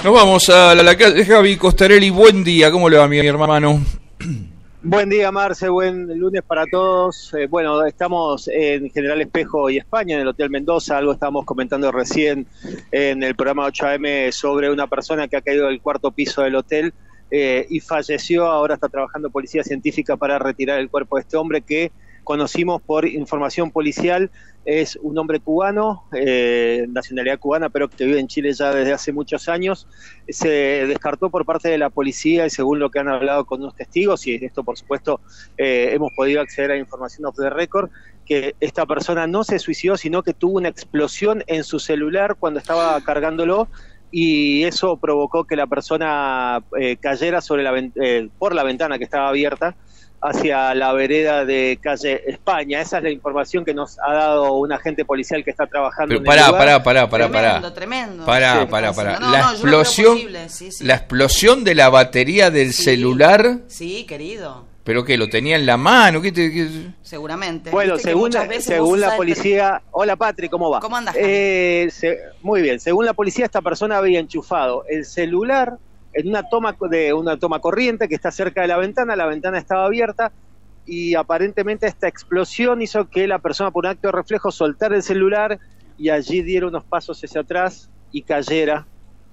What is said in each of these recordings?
Nos vamos a la calle Javi Costarelli. Buen día, ¿cómo le va mi hermano? Buen día, Marce, buen lunes para todos. Bueno, estamos en General Espejo y España, en el Hotel Mendoza. Algo estábamos comentando recién en el programa 8am sobre una persona que ha caído del cuarto piso del hotel y falleció. Ahora está trabajando policía científica para retirar el cuerpo de este hombre que conocimos por información policial. Es un hombre cubano, nacionalidad cubana, pero que vive en Chile ya desde hace muchos años. Se descartó por parte de la policía y según lo que han hablado con unos testigos, y esto por supuesto hemos podido acceder a información off the record, que esta persona no se suicidó, sino que tuvo una explosión en su celular cuando estaba cargándolo, y eso provocó que la persona cayera sobre por la ventana que estaba abierta hacia la vereda de calle España. Esa es la información que nos ha dado un agente policial que está trabajando en el lugar. Tremendo. Pará. No, la explosión, sí. La explosión de la batería del celular. Sí, querido. ¿Pero qué? ¿Lo tenía en la mano? Seguramente. Bueno, según la policía... Hola, Patri, ¿cómo va? ¿Cómo andás? Muy bien. Según la policía, esta persona había enchufado el celular en una toma corriente que está cerca de la ventana estaba abierta y aparentemente esta explosión hizo que la persona por un acto de reflejo soltara el celular y allí diera unos pasos hacia atrás y cayera,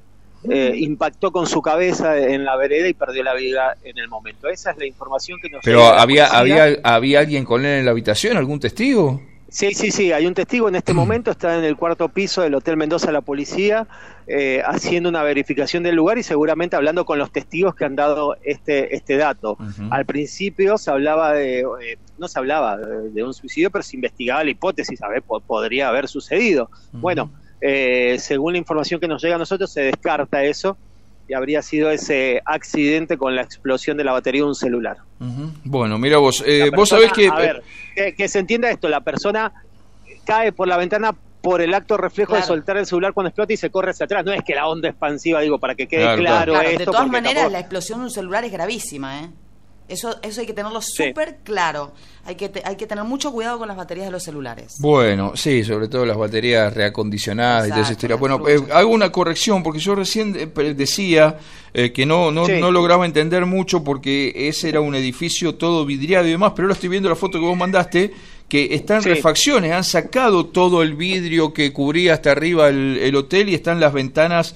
impactó con su cabeza en la vereda y perdió la vida en el momento. Esa es la información que nos... ¿Pero había alguien con él en la habitación, algún testigo? Sí, hay un testigo en este momento, está en el cuarto piso del Hotel Mendoza la policía, haciendo una verificación del lugar y seguramente hablando con los testigos que han dado este dato. Al principio se hablaba no se hablaba de un suicidio, pero se investigaba la hipótesis, a ver, podría haber sucedido. Bueno, según la información que nos llega a nosotros, se descarta eso y habría sido ese accidente con la explosión de la batería de un celular. Bueno, mira vos, vos sabés que... A ver, que se entienda esto, la persona cae por la ventana por el acto reflejo de soltar el celular cuando explota y se corre hacia atrás. No es que la onda expansiva, digo, para que quede claro esto. De todas maneras, la explosión de un celular es gravísima, ¿eh? Eso hay que tenerlo súper claro. Hay que tener mucho cuidado con las baterías de los celulares. Bueno, sí, sobre todo las baterías reacondicionadas. Exacto, y esa historia. Bueno, hago una corrección porque yo recién decía que no lograba entender mucho porque ese era un edificio todo vidriado y demás, pero ahora estoy viendo la foto que vos mandaste, que está en refacciones, han sacado todo el vidrio que cubría hasta arriba el hotel y están las ventanas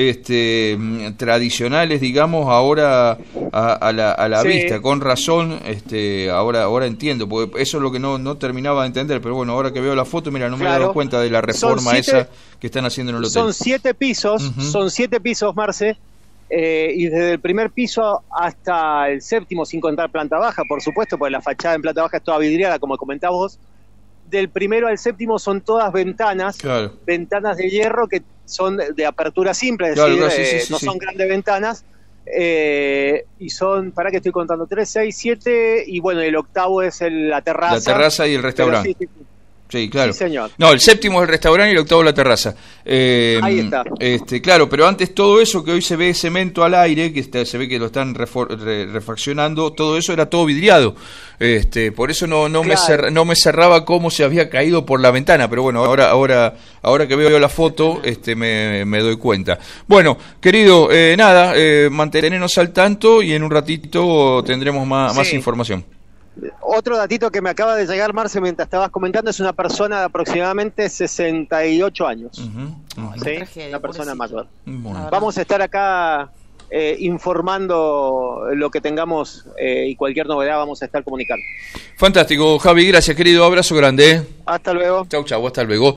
tradicionales, digamos, ahora a la vista. Con razón, ahora entiendo, porque eso es lo que no terminaba de entender, pero bueno, ahora que veo la foto, mira, no me he dado cuenta de la reforma esa que están haciendo en el hotel. Son 7 pisos, Marce, y desde el primer piso hasta el séptimo, sin contar planta baja, por supuesto, porque la fachada en planta baja es toda vidriada, como comentabas vos. Del primero al séptimo son todas ventanas, ventanas de hierro que son de apertura simple, es decir, no son grandes ventanas, y son, para que estoy contando, 3, 6, 7, y bueno, el octavo es la terraza. La terraza y el restaurante. Sí, claro. Sí, señor. No, el séptimo es el restaurante y el octavo la terraza. Ahí está. Claro, pero antes todo eso que hoy se ve cemento al aire, que se ve que lo están refaccionando, todo eso era todo vidriado. Por eso no me cerraba cómo se había caído por la ventana, pero bueno, ahora que veo la foto, me doy cuenta. Bueno, querido, mantenernos al tanto y en un ratito tendremos más información. Otro datito que me acaba de llegar, Marce, mientras estabas comentando, es una persona de aproximadamente 68 años. Una persona mayor. Bueno. Vamos a estar acá informando lo que tengamos y cualquier novedad vamos a estar comunicando. Fantástico, Javi, gracias, querido, abrazo grande. Hasta luego. Chau, hasta luego.